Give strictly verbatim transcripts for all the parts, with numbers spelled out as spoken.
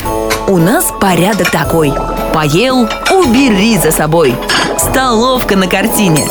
У нас порядок такой: поел — убери за собой. Столовка на картине.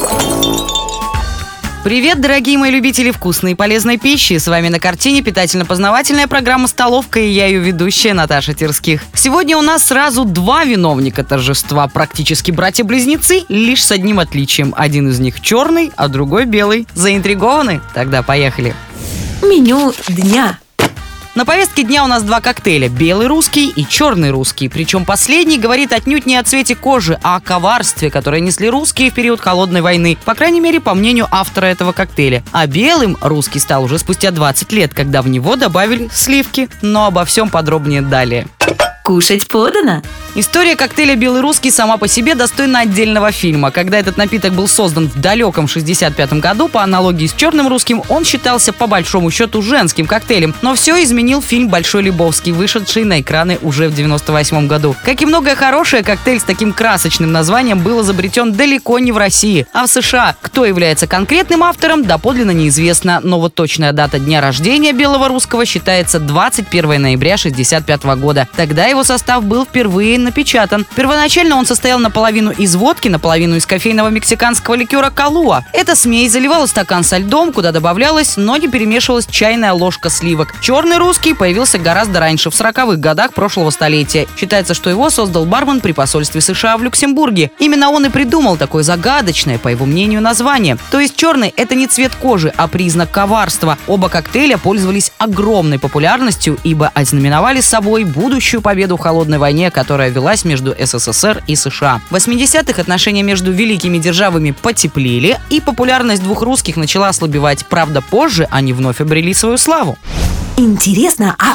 Привет, дорогие мои любители вкусной и полезной пищи. С вами на картине питательно-познавательная программа «Столовка», и я ее ведущая Наташа Терских. Сегодня у нас сразу два виновника торжества, практически братья-близнецы, лишь с одним отличием. Один из них черный, а другой белый. Заинтригованы? Тогда поехали. Меню дня. На повестке дня у нас два коктейля – белый русский и черный русский. Причем последний говорит отнюдь не о цвете кожи, а о коварстве, которое несли русские в период Холодной войны. По крайней мере, по мнению автора этого коктейля. А белым русский стал уже спустя двадцать лет, когда в него добавили сливки. Но обо всем подробнее далее. Кушать подано. История коктейля «Белый русский» сама по себе достойна отдельного фильма. Когда этот напиток был создан в далеком шестьдесят пятом году, по аналогии с черным русским, он считался по большому счету женским коктейлем. Но все изменил фильм «Большой Лебовский», вышедший на экраны уже в девяносто восьмом году. Как и многое хорошее, коктейль с таким красочным названием был изобретен далеко не в России, а в США. Кто является конкретным автором, доподлинно неизвестно. Но вот точная дата дня рождения «Белого русского» считается двадцать первого ноября шестьдесят пятого года. Тогда его состав был впервые напечатан. Первоначально он состоял наполовину из водки, наполовину из кофейного мексиканского ликера «Калуа». Эта смесь заливала стакан со льдом, куда добавлялась, но не перемешивалась чайная ложка сливок. Черный русский появился гораздо раньше, в сороковых годах прошлого столетия. Считается, что его создал бармен при посольстве США в Люксембурге. Именно он и придумал такое загадочное, по его мнению, название. То есть черный – это не цвет кожи, а признак коварства. Оба коктейля пользовались огромной популярностью, ибо ознаменовали собой будущую победу в Холодной войне, которая велась между СССР и США. В восьмидесятых отношения между великими державами потеплели, и популярность двух русских начала ослабевать. Правда, позже они вновь обрели свою славу. Интересно, а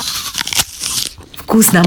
вкусно.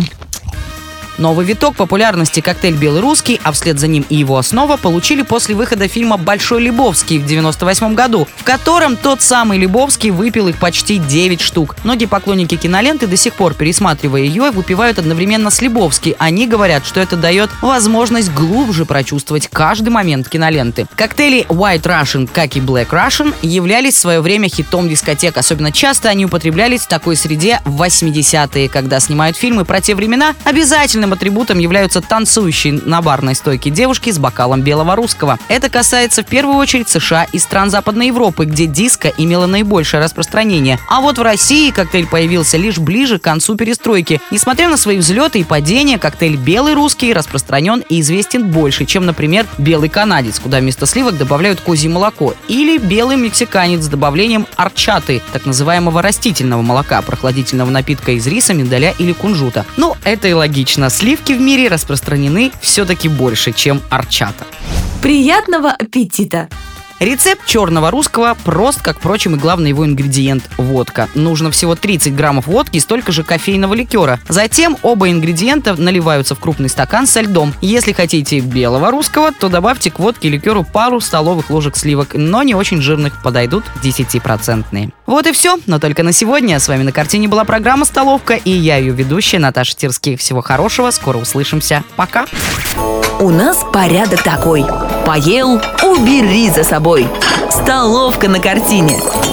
Новый виток популярности коктейль «Белый русский», а вслед за ним и его основа, получили после выхода фильма «Большой Лебовский» в девяносто восьмом году, в котором тот самый Лебовский выпил их почти девять штук. Многие поклонники киноленты до сих пор, пересматривая ее, выпивают одновременно с Лебовски. Они говорят, что это дает возможность глубже прочувствовать каждый момент киноленты. Коктейли White Russian, как и Black Russian, являлись в свое время хитом дискотек. Особенно часто они употреблялись в такой среде в восьмидесятые, когда снимают фильмы про те времена. Обязательным атрибутом являются танцующие на барной стойке девушки с бокалом белого русского. Это касается в первую очередь США и стран Западной Европы, где диско имело наибольшее распространение. А вот в России коктейль появился лишь ближе к концу перестройки. Несмотря на свои взлеты и падения, коктейль «Белый русский» распространен и известен больше, чем, например, «Белый канадец», куда вместо сливок добавляют козье молоко, или «Белый мексиканец» с добавлением орчаты, так называемого растительного молока, прохладительного напитка из риса, миндаля или кунжута. Ну, это и логично. Сливки в мире распространены все-таки больше, чем орчата. Приятного аппетита! Рецепт черного русского прост, как, впрочем, и главный его ингредиент – водка. Нужно всего тридцать граммов водки и столько же кофейного ликера. Затем оба ингредиента наливаются в крупный стакан со льдом. Если хотите белого русского, то добавьте к водке и ликеру пару столовых ложек сливок, но не очень жирных, подойдут десятипроцентные. Вот и все, но только на сегодня. С вами на картине была программа «Столовка», и я ее ведущая Наташа Терских. Всего хорошего, скоро услышимся. Пока! У нас порядок такой: поел — убери за собой. Столовка на картине.